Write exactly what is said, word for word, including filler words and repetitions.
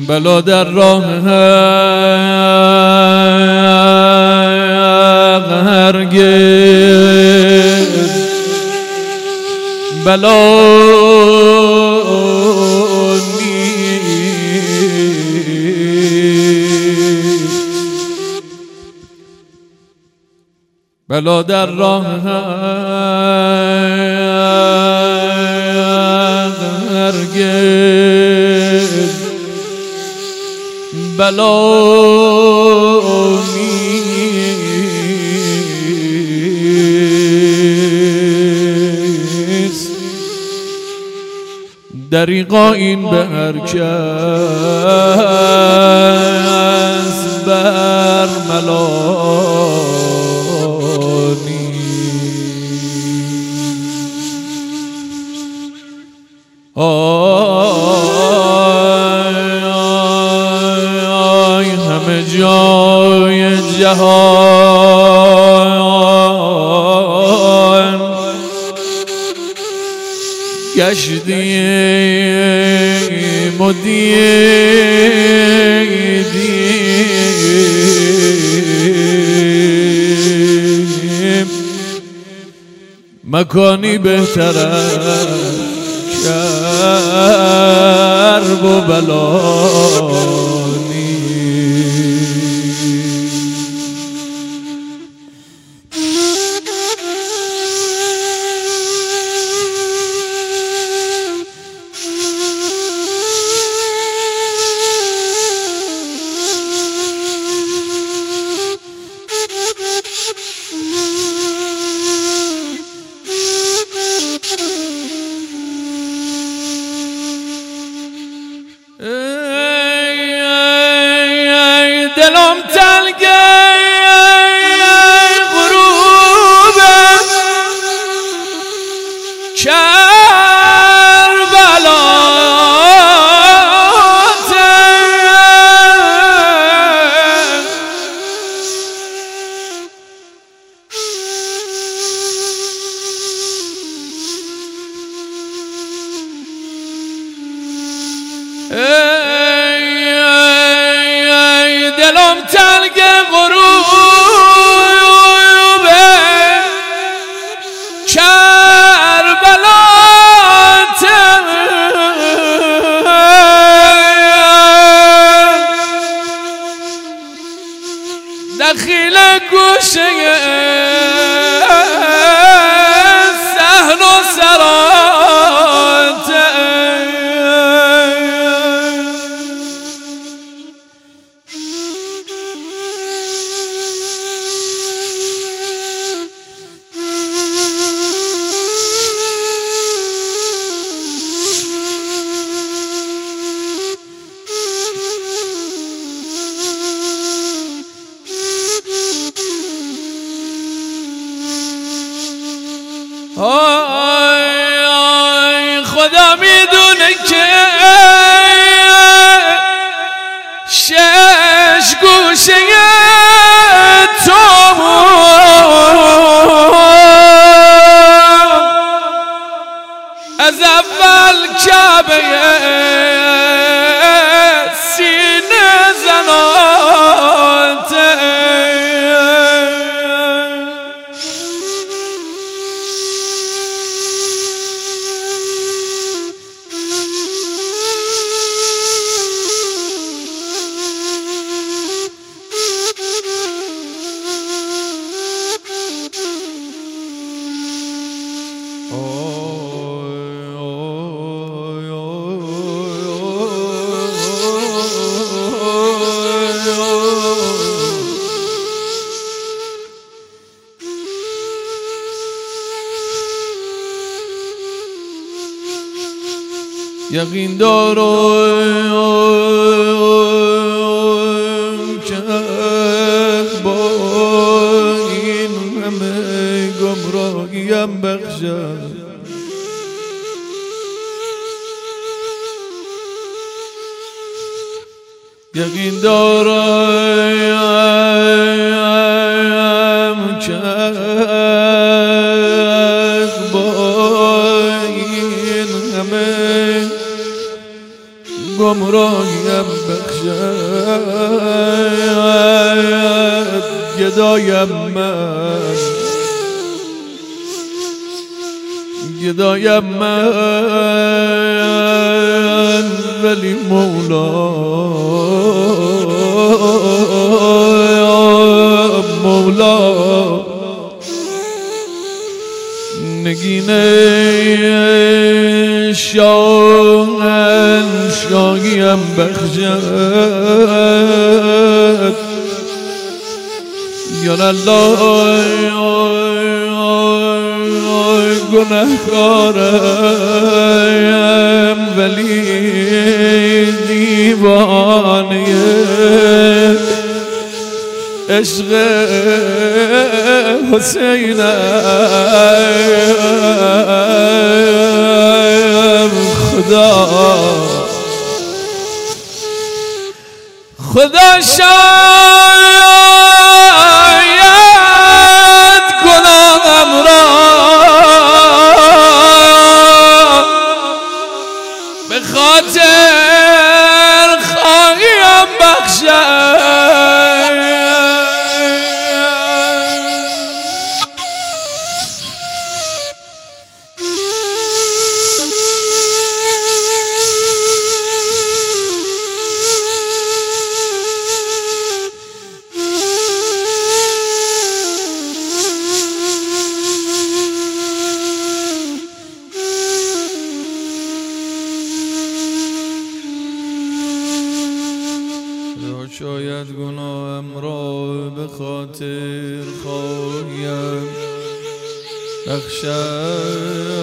بلا در راه هرگز بلا بلا در راه هرگز بلا نیست دریغا این به هر کس بر ملانی آی همه جای جهان گشتیم و دیدیم مکانی بهتر از کرب و بلانی دلم تلگه غروبه کربلاته دلم تلگ غروب کربلات دخیل گوشه صحن و سرات آی آی خدا میدونه که شش گوشه تو از اول کعبه سینه زناته یقین دارم که با این همه گمراهیم بخشد یقین دارم که با این همه گمراهیم بخشد گدایم من گدایم من ولی مولا مولا نگینه شاهن شاهیم بخشد یا الله گناهکارم ولی دیوانه عشق حسینم خدا خدا شاید گناهم را به خاطر خواهیم بخشد شاید گناهم را به خاطر خواهیم بخشد